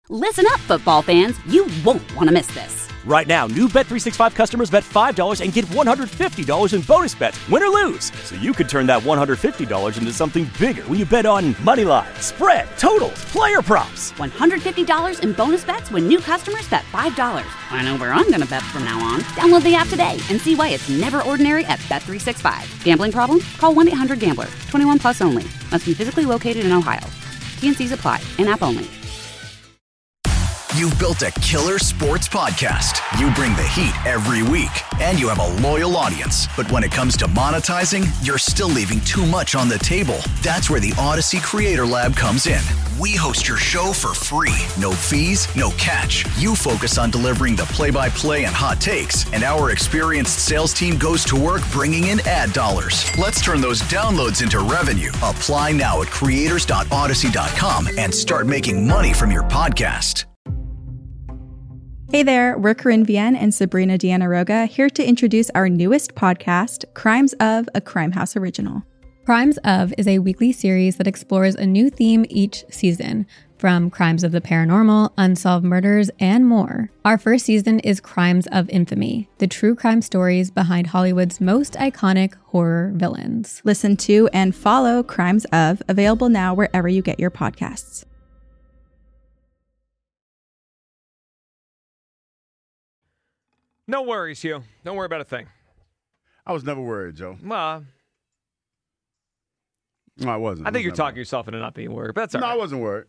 Listen up, football fans. You won't want to miss this. Right now, new Bet365 customers bet $5 and get $150 in bonus bets, win or lose. So you could turn that $150 into something bigger when you bet on money line, spread, totals, player props. $150 in bonus bets when new customers bet $5. I know where I'm going to bet from now on. Download the app today and see why it's never ordinary at Bet365. Gambling problem? Call 1-800-GAMBLER. 21 plus only. Must be physically located in Ohio. T&Cs apply. In-app only. You've built a killer sports podcast. You bring the heat every week, and you have a loyal audience. But when it comes to monetizing, you're still leaving too much on the table. That's where the Odyssey Creator Lab comes in. We host your show for free. No fees, no catch. You focus on delivering the play-by-play and hot takes, and our experienced sales team goes to work bringing in ad dollars. Let's turn those downloads into revenue. Apply now at creators.odyssey.com and start making money from your podcast. Hey there, we're Corinne Vienne and Sabrina Deanna Roga here to introduce our newest podcast, Crimes of, a Crime House original. Crimes of is a weekly series that explores a new theme each season, from crimes of the paranormal, unsolved murders, and more. Our first season is Crimes of Infamy, the true crime stories behind Hollywood's most iconic horror villains. Listen to and follow Crimes of, available now wherever you get your podcasts. No worries, Hugh. Don't worry about a thing. I was never worried, Joe. Well, No, I wasn't. I think you're talking yourself into not being worried, but that's all No, right. I wasn't worried.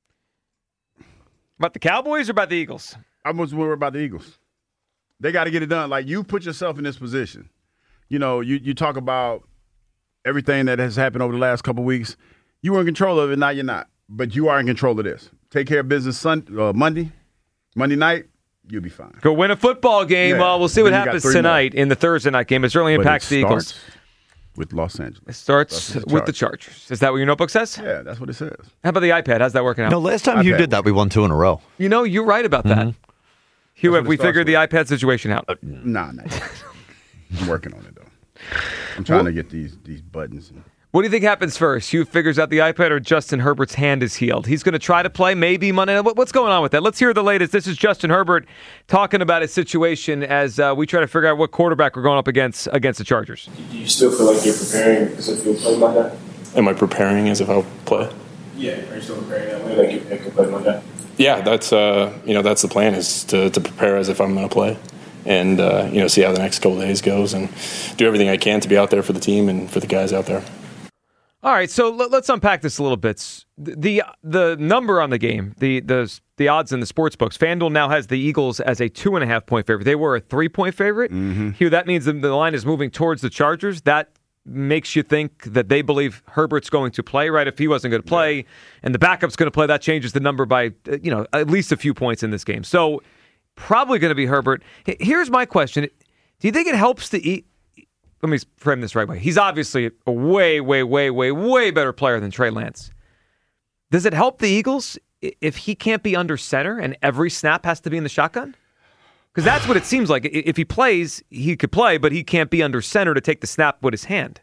About the Cowboys or about the Eagles? I was worried about the Eagles. They got to get it done. Like, you put yourself in this position. You know, you talk about everything that has happened over the last couple of weeks. You were in control of it, now you're not. But you are in control of this. Take care of business Monday night. You'll be fine. Go win a football game. Yeah. Well, we'll see what Then you got happens 3 tonight in the Thursday night game. It certainly impacts the Eagles. With Los Angeles. It starts with the Chargers. Is that what your notebook says? Yeah, that's what it says. How about the iPad? How's that working out? No, last time you did that, we won 2 in a row. You know, you're right about that. Hugh, have we figured the iPad situation out? Nah, not yet. I'm working on it, though. I'm trying to get these buttons. What do you think happens first? Hugh figures out the iPad or Justin Herbert's hand is healed? He's going to try to play maybe Monday. What's going on with that? Let's hear the latest. This is Justin Herbert talking about his situation as we try to figure out what quarterback we're going up against the Chargers. Do you still feel like you're preparing as if you'll play Monday? Am I preparing as if I'll play? Yeah. Are you still preparing that way, like you can play Monday? Yeah, that's that's the plan, is to prepare as if I'm going to play. And see how the next couple of days goes and do everything I can to be out there for the team and for the guys out there. All right, so let's unpack this a little bit. The number on the game, the odds in the sports books. FanDuel now has the Eagles as a 2.5-point favorite. They were a 3-point favorite. Mm-hmm. Hugh, that means the line is moving towards the Chargers. That makes you think that they believe Herbert's going to play, right? If he wasn't going to play and the backup's going to play, that changes the number by at least a few points in this game. So probably going to be Herbert. Here's my question: do you think it helps to Let me frame this right way. He's obviously a way, way, way, way, way better player than Trey Lance. Does it help the Eagles if he can't be under center and every snap has to be in the shotgun? Because that's what it seems like. If he plays, he could play, but he can't be under center to take the snap with his hand.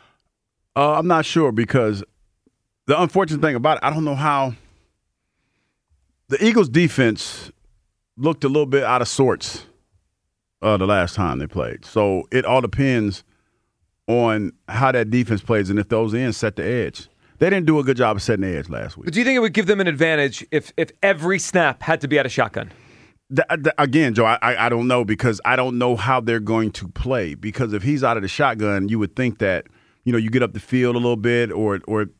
I'm not sure, because the unfortunate thing about it, I don't know how the Eagles' defense looked a little bit out of sorts the last time they played. So it all depends on how that defense plays and if those ends set the edge. They didn't do a good job of setting the edge last week. But do you think it would give them an advantage if every snap had to be at a shotgun? Again, Joe, I don't know, because I don't know how they're going to play. Because if he's out of the shotgun, you would think that, you get up the field a little bit or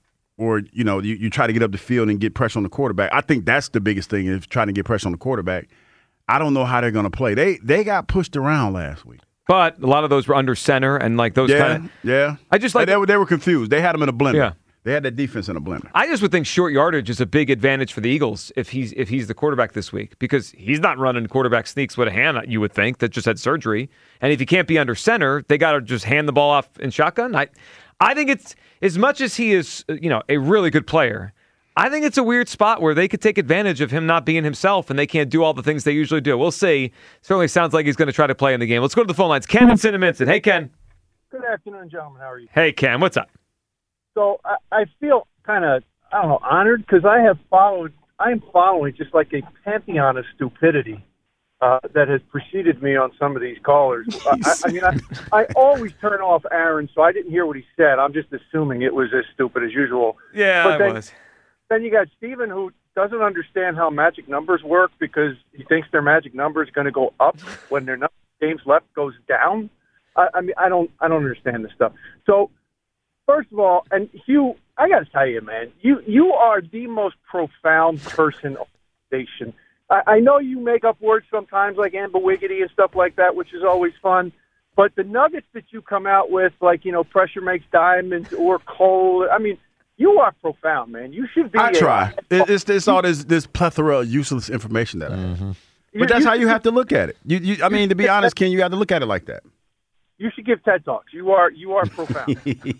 you try to get up the field and get pressure on the quarterback. I think that's the biggest thing, is trying to get pressure on the quarterback. I don't know how they're going to play. They got pushed around last week. But a lot of those were under center and like those kind of. Yeah. I just like they were confused. They had them in a blender. Yeah. They had that defense in a blender. I just would think short yardage is a big advantage for the Eagles if he's the quarterback this week, because he's not running quarterback sneaks with a hand, you would think, that just had surgery. And if he can't be under center, they got to just hand the ball off in shotgun. I think it's, as much as he is a really good player, I think it's a weird spot where they could take advantage of him not being himself and they can't do all the things they usually do. We'll see. Certainly sounds like he's going to try to play in the game. Let's go to the phone lines. Ken and Cinnamon. Hey, Ken. Good afternoon, gentlemen. How are you? Hey, Ken. What's up? So I feel kind of, honored, because I have followed I'm following just like a pantheon of stupidity that has preceded me on some of these callers. I always turn off Aaron, so I didn't hear what he said. I'm just assuming it was as stupid as usual. Yeah, it was. Then you got Steven, who doesn't understand how magic numbers work because he thinks their magic number is going to go up when their number of games left goes down. I don't understand this stuff. So, first of all, and Hugh, I got to tell you, man, you are the most profound person on the station. I know you make up words sometimes like ambiguity and stuff like that, which is always fun. But the nuggets that you come out with, like, pressure makes diamonds or coal, I mean, you are profound, man. You should be. I try. It's all this plethora of useless information that I have. But that's how you have to look at it. I mean, to be honest, Ken, you have to look at it like that. You should give TED Talks. You are profound.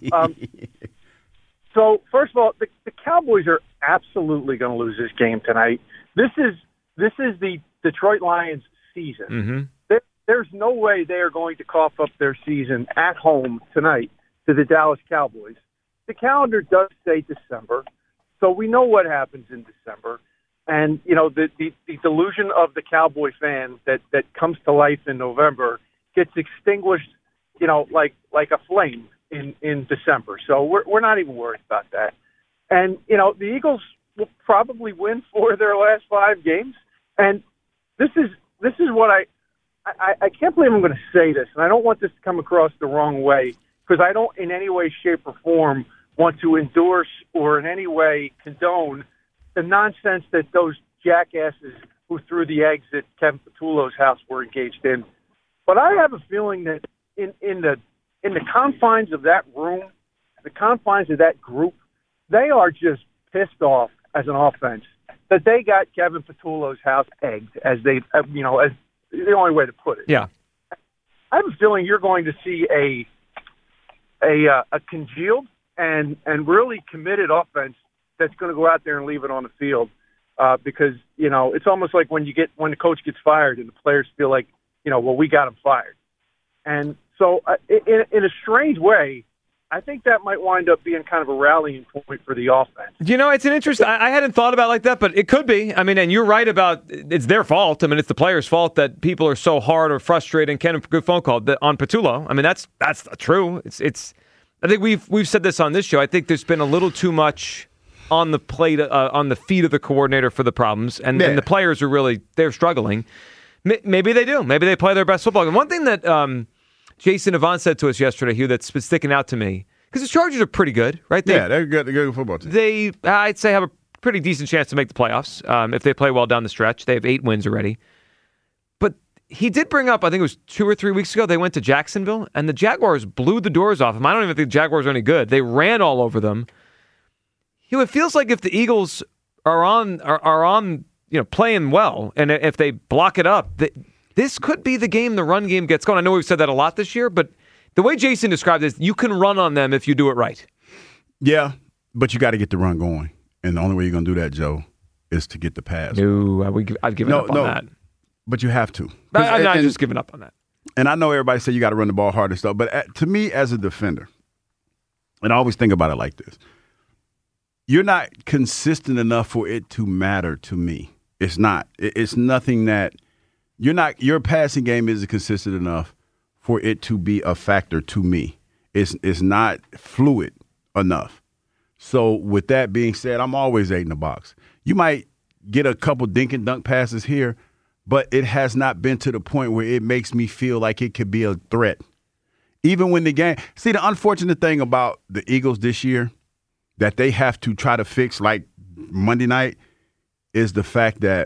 So, first of all, the Cowboys are absolutely going to lose this game tonight. This is the Detroit Lions season. There's no way they are going to cough up their season at home tonight to the Dallas Cowboys. The calendar does say December, so we know what happens in December. And, the delusion of the Cowboy fan that comes to life in November gets extinguished, like a flame in December. So we're not even worried about that. And, the Eagles will probably win 4 of their last 5 games. And this is what I can't believe I'm going to say this, and I don't want this to come across the wrong way, because I don't in any way, shape, or form want to endorse or in any way condone the nonsense that those jackasses who threw the eggs at Kevin Patullo's house were engaged in. But I have a feeling that in the confines of that room, the confines of that group, they are just pissed off as an offense that they got Kevin Patullo's house egged, as they, as the only way to put it. Yeah. I have a feeling you're going to see a congealed and really committed offense that's going to go out there and leave it on the field, because it's almost like when the coach gets fired and the players feel like we got him fired, and so in a strange way, I think that might wind up being kind of a rallying point for the offense. It's an interesting. I hadn't thought about it like that, but it could be. I mean, and you're right about it's their fault. I mean, it's the players' fault that people are so hard or frustrated. And Ken, good phone call on Patullo. I mean, that's true. It's. I think we've said this on this show. I think there's been a little too much on the plate, on the feet of the coordinator for the problems, and the players are they're struggling. Maybe they do. Maybe they play their best football. And one thing that Jason Avant said to us yesterday, Hugh, that's been sticking out to me, because the Chargers are pretty good, right? They're good. They're a good football team. They, I'd say, have a pretty decent chance to make the playoffs if they play well down the stretch. They have 8 wins already. But he did bring up, I think it was 2 or 3 weeks ago, they went to Jacksonville, and the Jaguars blew the doors off them. I don't even think the Jaguars are any good. They ran all over them. Hugh, it feels like if the Eagles are on playing well, and if they block it up, this could be the game the run game gets going. I know we've said that a lot this year, but the way Jason described it, you can run on them if you do it right. Yeah, but you got to get the run going. And the only way you're going to do that, Joe, is to get the pass. No, I've given up on that. But you have to. I'm not just giving up on that. And I know everybody say you got to run the ball hard and stuff, but to me as a defender, and I always think about it like this, you're not consistent enough for it to matter to me. It's not. It's nothing that your passing game isn't consistent enough for it to be a factor to me. It's not fluid enough. So with that being said, I'm always 8 in the box. You might get a couple dink and dunk passes here, but it has not been to the point where it makes me feel like it could be a threat. Even when the game – see, the unfortunate thing about the Eagles this year that they have to try to fix like Monday night is the fact that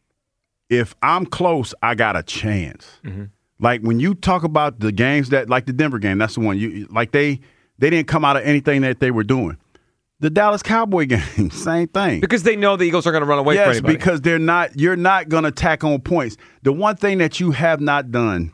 if I'm close, I got a chance. Mm-hmm. Like when you talk about the games that, like the Denver game, that's the one they didn't come out of anything that they were doing. The Dallas Cowboy game, same thing. Because they know the Eagles are going to run away from anybody. Yes, because you're not going to tack on points. The one thing that you have not done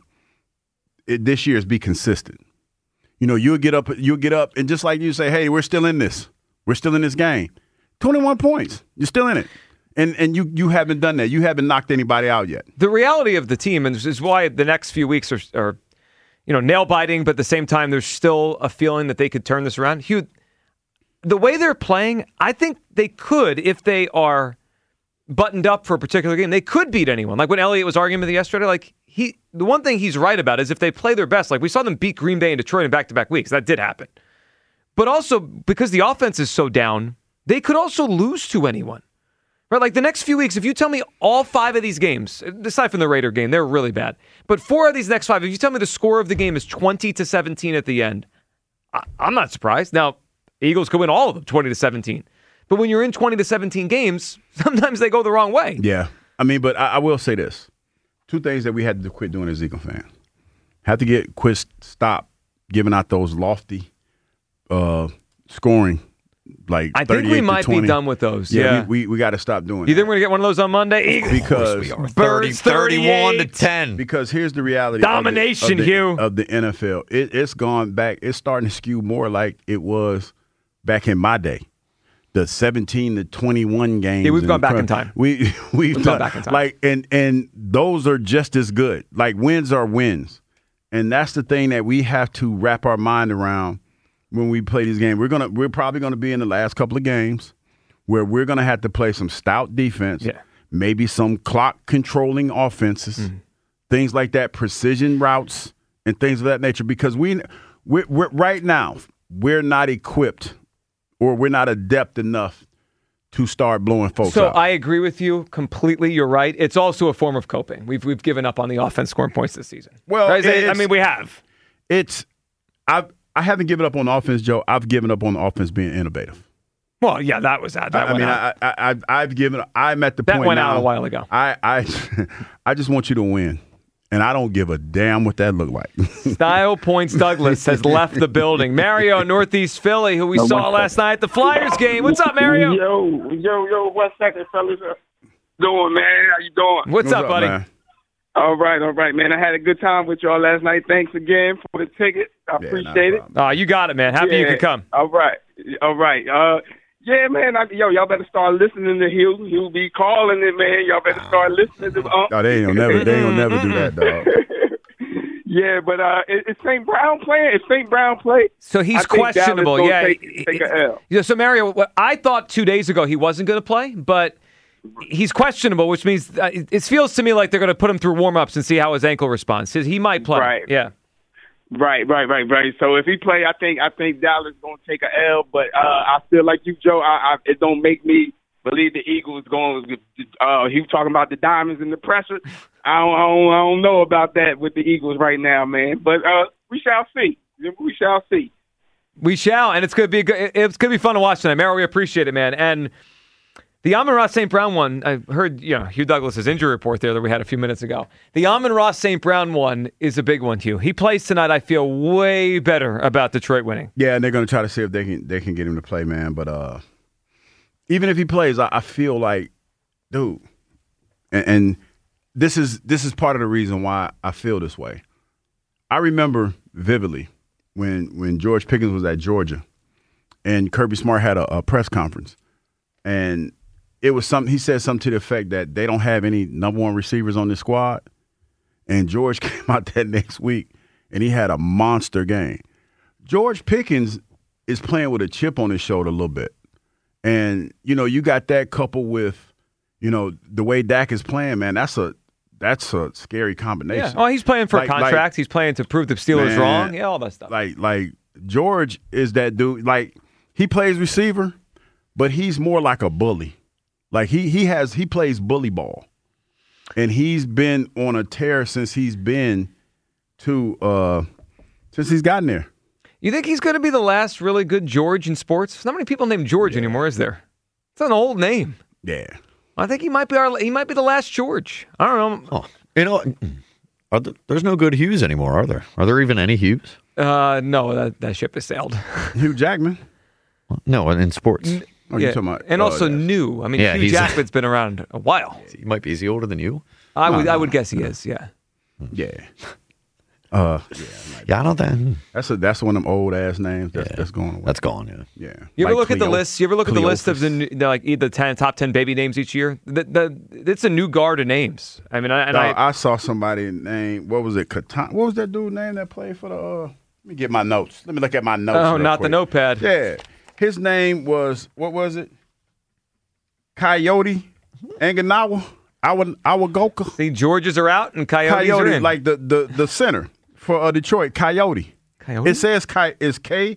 this year is be consistent. You'll get up, and just like you say, hey, we're still in this. We're still in this game. 21 points. You're still in it. And you haven't done that. You haven't knocked anybody out yet. The reality of the team, and this is why the next few weeks are nail-biting, but at the same time, there's still a feeling that they could turn this around. Hugh, the way they're playing, I think they could if they are buttoned up for a particular game, they could beat anyone. Like when Elliott was arguing with me yesterday, like the one thing he's right about is if they play their best, like we saw them beat Green Bay and Detroit in back-to-back weeks. That did happen. But also, because the offense is so down, they could also lose to anyone. Right? Like the next few weeks, if you tell me all 5 of these games, aside from the Raider game, they're really bad. But 4 of these next 5, if you tell me the score of the game is 20-17 at the end, I'm not surprised. Now, Eagles could win all of them 20-17. But when you're in 20-17 games, sometimes they go the wrong way. Yeah. I mean, but I will say this. 2 things that we had to quit doing as Eagle fans. Have to stop giving out those lofty scoring. Like I think we might be done with those. Yeah. We got to stop doing You think we're going to get one of those on Monday? Because we are 31-10. Because here's the reality domination, Hugh, of the NFL. It's gone back. It's starting to skew more like it was back in my day. The 17-21 games. Yeah, we've gone back in time. We've gone back in time. Like and those are just as good. Like wins are wins. And that's the thing that we have to wrap our mind around when we play these games. We're probably gonna be in the last couple of games where we're gonna have to play some stout defense, maybe some clock controlling offenses, things like that, precision routes and things of that nature. Because we're right now we're not equipped or we're not adept enough to start blowing folks out. I agree with you completely. You're right. It's also a form of coping. We've given up on the offense scoring points this season. Well, right? We have. I haven't given up on the offense, Joe. I've given up on the offense being innovative. Well, yeah, that was that. I've given. I'm at the point that went now, out a while ago. I just want you to win, and I don't give a damn what that look like. Style Points Douglas has left the building. Mario, Northeast Philly, who we saw last night at the Flyers game. What's up, Mario? Yo, what's happening, fellas? Doing, man? How you doing? What's up, buddy? Man? All right, man. I had a good time with y'all last night. Thanks again for the ticket. I appreciate it. Oh, you got it, man. Happy you could come. All right. Yeah, man. Y'all better start listening to Hugh. He'll be calling it, man. Y'all better start listening to they ain't gonna never do that, dog. Yeah, but it's St. Brown playing. If St. Brown play, so he's questionable. Take an L. Yeah. So Mario, I thought 2 days ago he wasn't going to play, but he's questionable, which means it feels to me like they're going to put him through warm-ups and see how his ankle responds. He might play. Right. Yeah. Right. So if he play, I think Dallas is going to take an L. But I feel like you, Joe. It don't make me believe the Eagles going. He was talking about the diamonds and the pressure. I don't know about that with the Eagles right now, man. But we shall see. We shall see. We shall, and it's going to be it's going to be fun to watch tonight, Mario. We appreciate it, man. And the Amon-Ra St. Brown one, I heard Hugh Douglas's injury report there that we had a few minutes ago. The Amon-Ra St. Brown one is a big one, Hugh. He plays tonight. I feel way better about Detroit winning. Yeah, and they're going to try to see if they can get him to play, man. But even if he plays, I feel like, dude, and this is part of the reason why I feel this way. I remember vividly when George Pickens was at Georgia, and Kirby Smart had a press conference, and it was he said something to the effect that they don't have any number one receivers on this squad. And George came out that next week, and he had a monster game. George Pickens is playing with a chip on his shoulder a little bit. And, you got that coupled with, the way Dak is playing, man, that's a scary combination. Yeah. Oh, he's playing for a contract. He's playing to prove the Steelers wrong. Yeah, all that stuff. Like George is that dude. Like, he plays receiver, but he's more like a bully. Like he plays bully ball, and he's been on a tear since he's gotten there. You think he's going to be the last really good George in sports? There's not many people named George anymore, is there? It's an old name. Yeah, I think he might be the last George. I don't know. There's no good Hughes anymore, are there? Are there even any Hughes? No, that ship has sailed. Hugh Jackman? No, in sports. You're talking about, and also new. I mean, Hugh Jackman's been around a while. He might be. Is he older than you? I would guess he is. Yeah. Yeah. I don't think that's one of them old ass names that's going away. That's gone. Yeah. You ever look at the list? You ever look at the list of the top 10 baby names each year? It's a new guard of names. I mean, I saw somebody named, what was it? What was that dude name that played for the? Let me get my notes. Let me look at my notes. Oh, not quick. The notepad. Yeah. His name was, what was it? Coyote? Anganawa, Awagoka. See, Georges are out and Coyotes are in. Like the center for Detroit, Coyote. Coyote? It says it's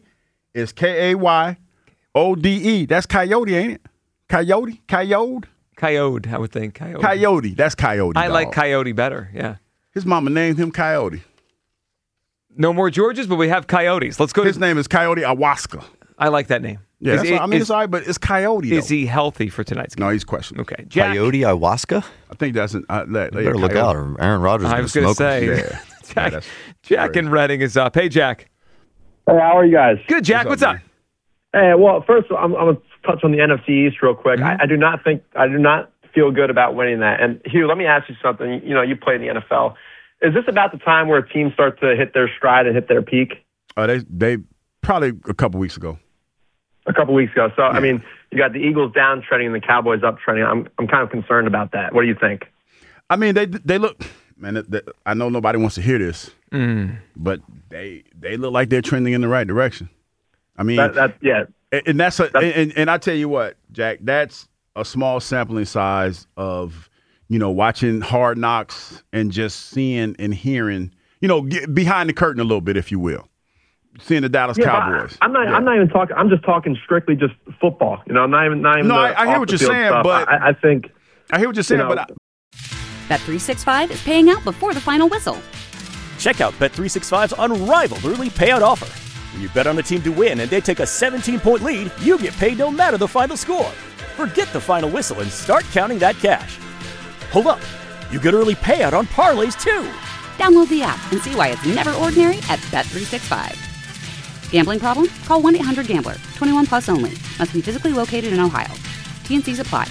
K-A-Y-O-D-E. That's Coyote, ain't it? Coyote? Coyote, I would think. Coyote. That's Coyote. I like Coyote better, yeah. His mama named him Coyote. No more Georges, but we have Coyotes. Let's go. His name is Coyote Awaska. I like that name. Yeah, it's all right, but it's Coyote, though. Is he healthy for tonight's game? No, he's questionable. Okay. Jack. Coyote ayahuasca? I think that's an... better look out, or Aaron Rodgers I was going to say. Jack in Reading is up. Hey, Jack. Hey, how are you guys? Good, Jack. What's up? Hey, well, first, I'm going to touch on the NFC East real quick. Mm-hmm. I do not feel good about winning that. And Hugh, let me ask you something. You know, you play in the NFL. Is this about the time where teams start to hit their stride and hit their peak? They probably a couple weeks ago. A couple weeks ago. So, yeah. I mean, you got the Eagles downtrending and the Cowboys uptrending. I'm kind of concerned about that. What do you think? I mean, they look, man, I know nobody wants to hear this, but they look like they're trending in the right direction. I mean, yeah. And and I tell you what, Jack, that's a small sampling size of, you know, watching Hard Knocks and just seeing and hearing, you know, behind the curtain a little bit, if you will. Seeing the Dallas Cowboys. I'm not even talking. I'm just talking strictly just football. You know, I'm not even. No, I hear what you're saying, stuff. but I think I hear what you're saying, you know, but Bet365 is paying out before the final whistle. Check out Bet365's unrivaled early payout offer. When you bet on a team to win and they take a 17-point lead, you get paid no matter the final score. Forget the final whistle and start counting that cash. Hold up. You get early payout on parlays, too. Download the app and see why it's never ordinary at Bet365. Gambling problem? Call 1-800-GAMBLER. 21 plus only. Must be physically located in Ohio. T&Cs apply.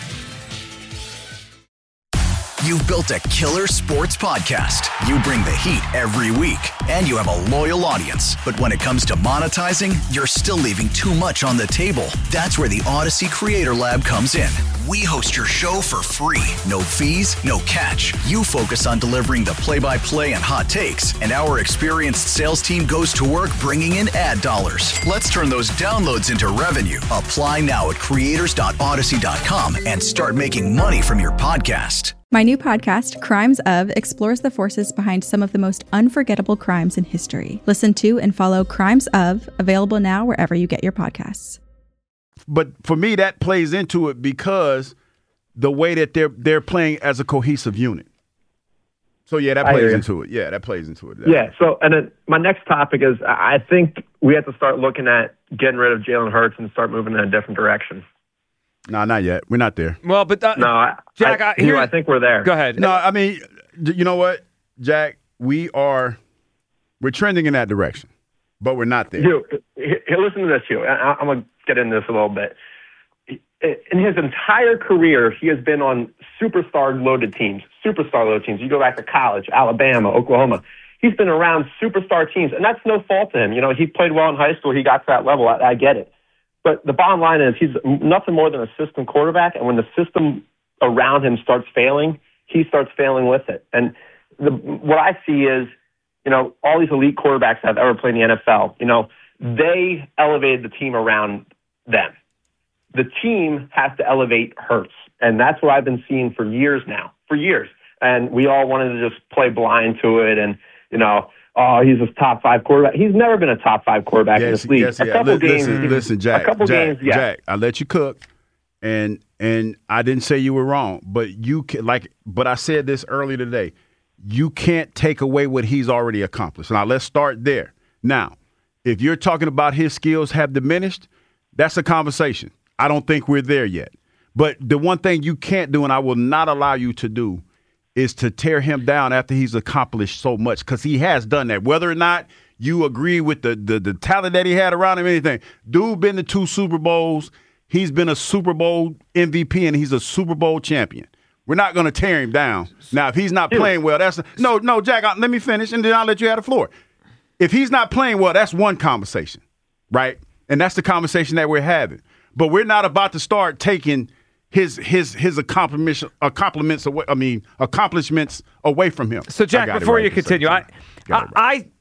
You've built a killer sports podcast. You bring the heat every week, and you have a loyal audience. But when it comes to monetizing, you're still leaving too much on the table. That's where the Odyssey Creator Lab comes in. We host your show for free. No fees, no catch. You focus on delivering the play-by-play and hot takes, and our experienced sales team goes to work bringing in ad dollars. Let's turn those downloads into revenue. Apply now at creators.odyssey.com and start making money from your podcast. My new podcast, Crimes Of, explores the forces behind some of the most unforgettable crimes in history. Listen to and follow Crimes Of, available now wherever you get your podcasts. But for me, that plays into it because the way that they're playing as a cohesive unit. So, yeah, that plays into it. Yeah, that plays into it. Yeah, so, and then my next topic is I think we have to start looking at getting rid of Jalen Hurts and start moving in a different direction. No, not yet. We're not there. Well, but Jack, I think we're there. Go ahead. No, I mean, you know what, Jack? We're trending in that direction, but we're not there. Hugh, listen to this, Hugh. I'm going to get into this a little bit. In his entire career, he has been on superstar-loaded teams. You go back to college, Alabama, Oklahoma. He's been around superstar teams, and that's no fault to him. You know, he played well in high school. He got to that level. I get it. But the bottom line is he's nothing more than a system quarterback, and when the system around him starts failing, he starts failing with it. And what I see is, you know, all these elite quarterbacks that have ever played in the NFL, you know, they elevated the team around them. The team has to elevate Hurts, and that's what I've been seeing for years now, And we all wanted to just play blind to it and, you know, oh, he's a top 5 quarterback. He's never been a top 5 quarterback in this league. Yes, listen, Jack. Jack, I let you cook, and I didn't say you were wrong, but but I said this earlier today. You can't take away what he's already accomplished. Now let's start there. Now, if you're talking about his skills have diminished, that's a conversation. I don't think we're there yet. But the one thing you can't do, and I will not allow you to do, is to tear him down after he's accomplished so much, because he has done that. Whether or not you agree with the talent that he had around him, anything. Dude been to 2 Super Bowls. He's been a Super Bowl MVP, and he's a Super Bowl champion. We're not going to tear him down. Now, if he's not playing well, no, Jack, let me finish, and then I'll let you have the floor. If he's not playing well, that's one conversation, right? And that's the conversation that we're having. But we're not about to start taking his accomplishments away from him. So, Jack, before you continue, I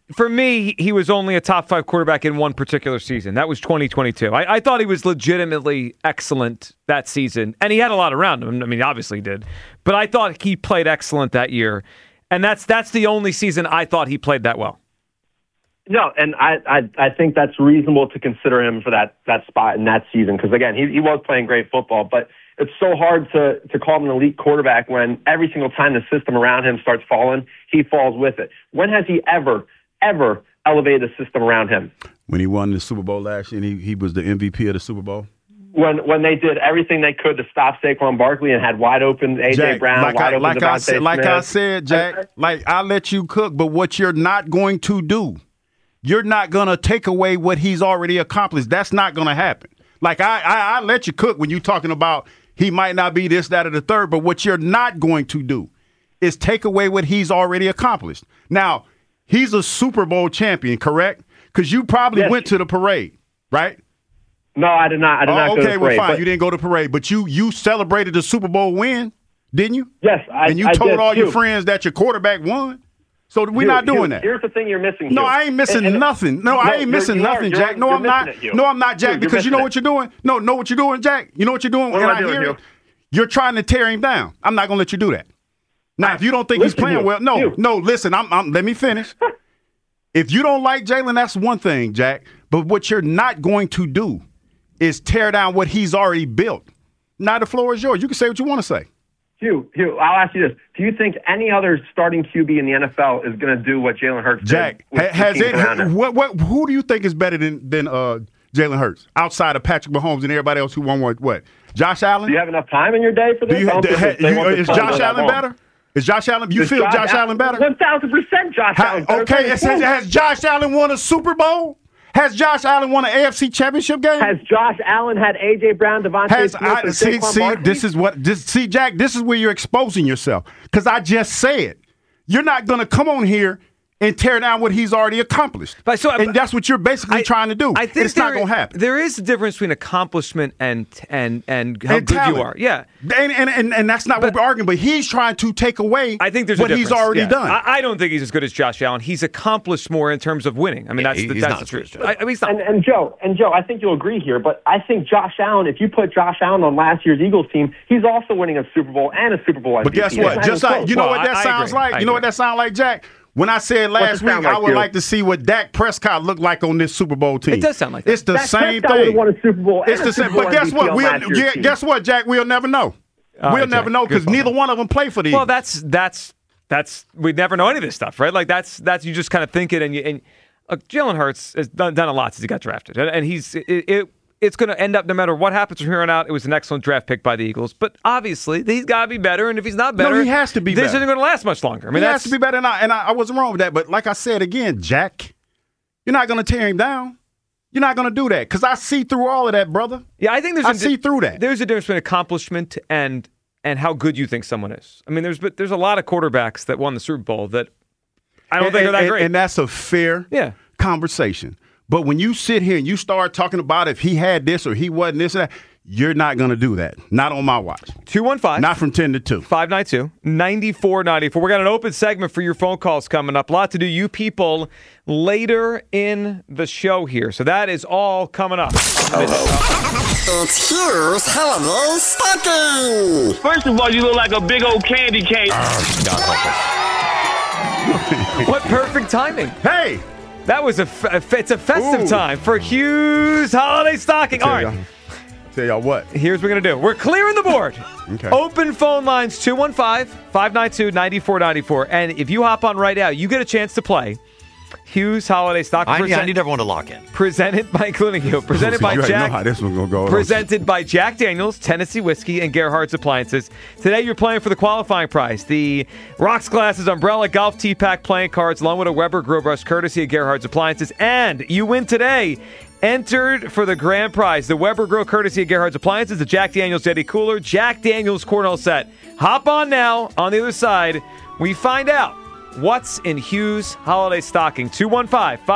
for me, he was only a top 5 quarterback in one particular season. That was 2022. I thought he was legitimately excellent that season, and he had a lot around him. I mean, obviously he did. But I thought he played excellent that year, and that's the only season I thought he played that well. No, and I think that's reasonable to consider him for that spot in that season because, again, he was playing great football, but it's so hard to call him an elite quarterback when every single time the system around him starts falling, he falls with it. When has he ever elevated the system around him? When he won the Super Bowl last year, and he was the MVP of the Super Bowl. When they did everything they could to stop Saquon Barkley and had wide open A.J. Brown, wide open Devontae Smith. Like I said, Jack, I'll let you cook, but what you're not going to do, you're not going to take away what he's already accomplished. That's not going to happen. Like, I let you cook when you're talking about he might not be this, that, or the third, but what you're not going to do is take away what he's already accomplished. Now, he's a Super Bowl champion, correct? Because you probably went to the parade, right? No, I did not. I did not go to the parade. Okay, well, fine. You didn't go to the parade, but you celebrated the Super Bowl win, didn't you? Yes, I did. And you told all your friends that your quarterback won? So we're not doing that. Here's the thing you're missing. No, I ain't missing nothing. No, I ain't missing nothing, Jack. No, I'm not. No, I'm not, Jack, because you know what you're doing? No, know what you're doing, Jack? You know what you're doing? What am I doing, Hugh? You're trying to tear him down. I'm not going to let you do that. Now, if you don't think he's playing well, no, listen, let me finish. If you don't like Jalen, that's one thing, Jack. But what you're not going to do is tear down what he's already built. Now the floor is yours. You can say what you want to say. Hugh, I'll ask you this. Do you think any other starting QB in the NFL is going to do what Jalen Hurts did? Jack, who do you think is better than Jalen Hurts outside of Patrick Mahomes and everybody else who won what? Josh Allen? Do you have enough time in your day for this? Is Josh Allen better? Is Josh Allen? You feel Josh Allen better? 1,000% Josh Allen. Okay, has Josh Allen won a Super Bowl? Has Josh Allen won an AFC Championship game? Has Josh Allen had A.J. Brown, Devontae Smith, and See, Jack, this is where you're exposing yourself. Because I just said, you're not going to come on here and tear down what he's already accomplished. And that's what you're basically trying to do. I think it's not going to happen. There is a difference between accomplishment and how good talent. you are. Yeah. And that's not what we're arguing, but he's trying to take away I think there's what a he's difference. already done. I don't think he's as good as Josh Allen. He's accomplished more in terms of winning. I mean, that's the truth. He's not. And Joe, I think you'll agree here, but I think Josh Allen, if you put Josh Allen on last year's Eagles team, he's also winning a Super Bowl and a Super Bowl MVP. But guess what? Just like, you know what that sounds like? You know what that sounds like, Jack? When I said last week, I would like to see what Dak Prescott looked like on this Super Bowl team. It does sound like that. It's the same thing. Would have won a Super Bowl. It's the same. But guess what? Guess what, Jack? We'll never know. We'll never know because neither one of them play for the Eagles. Well, that's we never know any of this stuff, right? Like that's you just kind of think it, and Jalen Hurts has done a lot since he got drafted, and it's going to end up no matter what happens from here on out. It was an excellent draft pick by the Eagles, but obviously he's got to be better. And if he's not better, he has to be. This isn't going to last much longer. I mean, he has to be better. And I wasn't wrong with that. But like I said again, Jack, you're not going to tear him down. You're not going to do that because I see through all of that, brother. Yeah, I think see through that. There's a difference between accomplishment and how good you think someone is. I mean, there's a lot of quarterbacks that won the Super Bowl that I don't think are that great, and that's a fair conversation. But when you sit here and you start talking about if he had this or he wasn't this or that, you're not going to do that. Not on my watch. 215. Not from 10 to 2. 592-9494. We got an open segment for your phone calls coming up. A lot to do, you people, later in the show here. So that is all coming up. It's Hugh's Holiday Stocking. First of all, you look like a big old candy cane. What perfect timing. Hey! That was it's a festive time for Hugh's Holiday Stocking. All right. Tell y'all what. Here's what we're going to do. We're clearing the board. Okay. Open phone lines 215-592-9494. And if you hop on right now, you get a chance to play Hugh's Holiday Stocking. I need everyone to lock in. Presented by Jack. Know how this one's gonna go. Presented by Jack Daniels, Tennessee Whiskey, and Gerhardt's Appliances. Today you're playing for the qualifying prize. The Rocks Glasses Umbrella Golf Tee Pack playing cards along with a Weber Grill Brush courtesy of Gerhardt's Appliances. And you win today. Entered for the grand prize. The Weber Grill courtesy of Gerhardt's Appliances. The Jack Daniels Yeti Cooler. Jack Daniels Cornell Set. Hop on now. On the other side, we find out what's in Hugh's Holiday Stocking.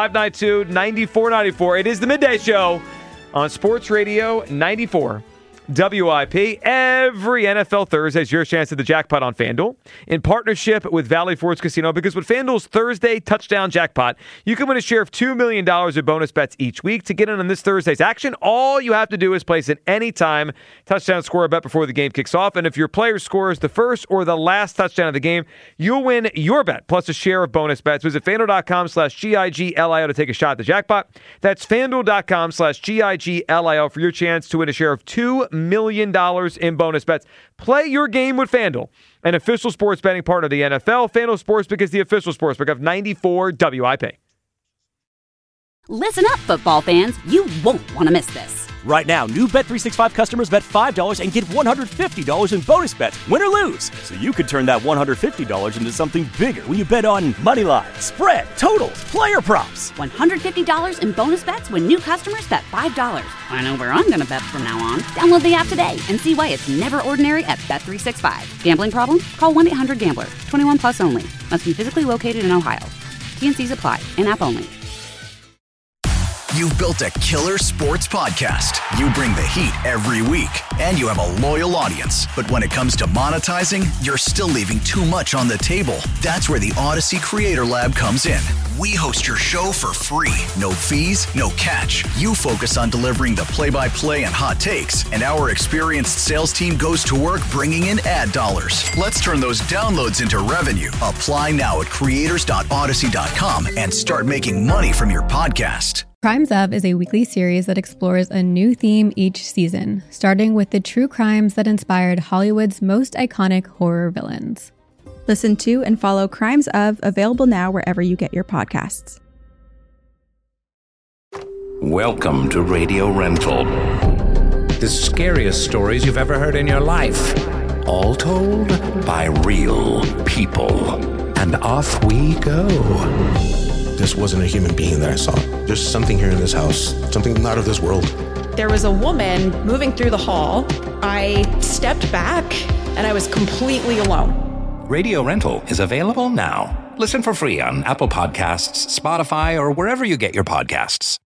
215-592-9494. It is the Midday Show on Sports Radio 94 WIP. Every NFL Thursday is your chance at the jackpot on FanDuel in partnership with Valley Forge Casino, because with FanDuel's Thursday touchdown jackpot, you can win a share of $2 million in bonus bets each week. To get in on this Thursday's action, all you have to do is place an anytime touchdown score bet before the game kicks off. And if your player scores the first or the last touchdown of the game, you'll win your bet plus a share of bonus bets. Visit FanDuel.com/GIGLIO to take a shot at the jackpot. That's FanDuel.com/GIGLIO for your chance to win a share of $2 million in bonus bets. Play your game with FanDuel, an official sports betting partner of the NFL. FanDuel Sportsbook is the official sportsbook of 94 WIP. Listen up, football fans. You won't want to miss this. Right now, new Bet365 customers bet $5 and get $150 in bonus bets, win or lose. So you could turn that $150 into something bigger when you bet on moneyline, spread, totals, player props. $150 in bonus bets when new customers bet $5. I know where I'm going to bet from now on. Download the app today and see why it's never ordinary at Bet365. Gambling problem? Call 1-800-GAMBLER. 21 plus only. Must be physically located in Ohio. T&Cs apply. In-app only. You've built a killer sports podcast. You bring the heat every week, and you have a loyal audience. But when it comes to monetizing, you're still leaving too much on the table. That's where the Odyssey Creator Lab comes in. We host your show for free. No fees, no catch. You focus on delivering the play-by-play and hot takes, and our experienced sales team goes to work bringing in ad dollars. Let's turn those downloads into revenue. Apply now at creators.odyssey.com and start making money from your podcast. Crimes Of is a weekly series that explores a new theme each season, starting with the true crimes that inspired Hollywood's most iconic horror villains. Listen to and follow Crimes Of, available now wherever you get your podcasts. Welcome to Radio Rental. The scariest stories you've ever heard in your life, all told by real people. And off we go. This wasn't a human being that I saw. There's something here in this house, something not of this world. There was a woman moving through the hall. I stepped back and I was completely alone. Radio Rental is available now. Listen for free on Apple Podcasts, Spotify, or wherever you get your podcasts.